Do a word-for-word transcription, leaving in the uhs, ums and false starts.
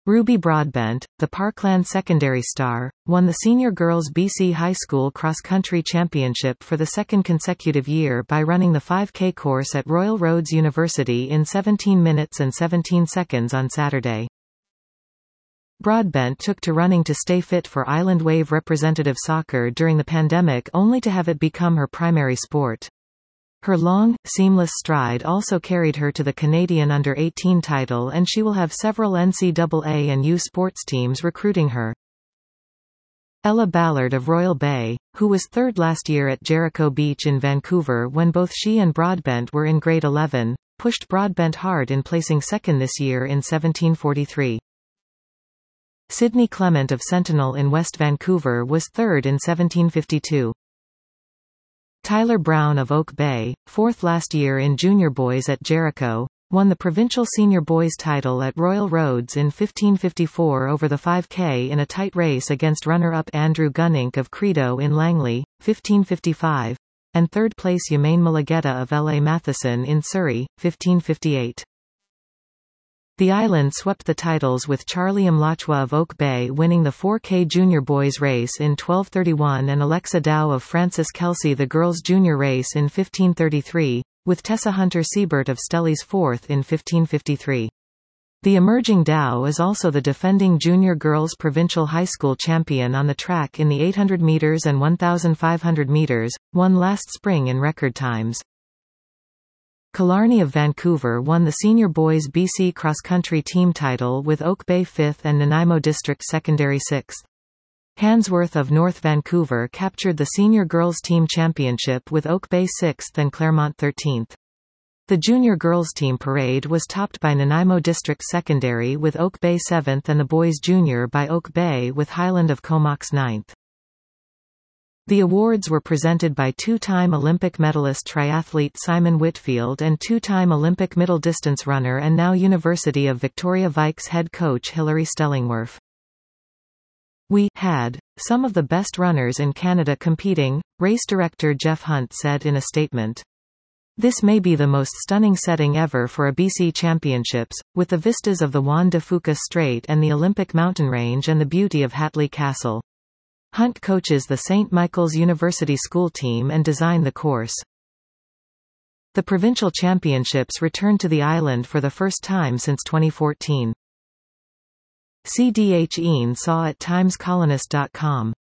Ruby Broadbent, the Parkland secondary star, won the Senior Girls B C High School Cross Country Championship for the second consecutive year by running the five K course at Royal Roads University in seventeen minutes and seventeen seconds on Saturday. Broadbent took to running to stay fit for Island Wave representative soccer during the pandemic, only to have it become her primary sport. Her long, seamless stride also carried her to the Canadian under eighteen title, and she will have several N C double A and U sports teams recruiting her. Ella Ballard of Royal Bay, who was third last year at Jericho Beach in Vancouver when both she and Broadbent were in grade eleven, pushed Broadbent hard in placing second this year in seventeen forty-three. Sydney Clement of Sentinel in West Vancouver was third in seventeen fifty-two. Tyler Brown of Oak Bay, fourth last year in junior boys at Jericho, won the provincial senior boys title at Royal Roads in fifteen fifty-four over the five K in a tight race against runner-up Andrew Gunnink of Credo in Langley, fifteen fifty-five, and third place Yemaine Mulugeta of L A Matheson in Surrey, fifteen fifty-eight. The Island swept the titles with Charlie Mlachwa of Oak Bay winning the four K junior boys race in twelve thirty-one and Alexa Dow of Francis Kelsey the girls junior race in fifteen thirty-three, with Tessa Hunter-Siebert of Stellies fourth in fifteen fifty-three. The emerging Dow is also the defending junior girls provincial high school champion on the track in the eight hundred meters and fifteen hundred meters, won last spring in record times. Killarney of Vancouver won the Senior Boys B C Cross Country Team title with Oak Bay fifth and Nanaimo District Secondary sixth. Handsworth of North Vancouver captured the Senior Girls Team Championship with Oak Bay sixth and Claremont thirteenth. The Junior Girls Team parade was topped by Nanaimo District Secondary with Oak Bay seventh and the Boys Junior by Oak Bay with Highland of Comox ninth. The awards were presented by two-time Olympic medalist triathlete Simon Whitfield and two-time Olympic middle distance runner and now University of Victoria Vikes head coach Hilary Stellingwerf. We had some of the best runners in Canada competing, race director Jeff Hunt said in a statement. This may be the most stunning setting ever for a B C Championships, with the vistas of the Juan de Fuca Strait and the Olympic mountain range and the beauty of Hatley Castle. Hunt coaches the Saint Michael's University school team and designed the course. The provincial championships returned to the island for the first time since twenty fourteen. C D H Ian Saw at times colonist dot com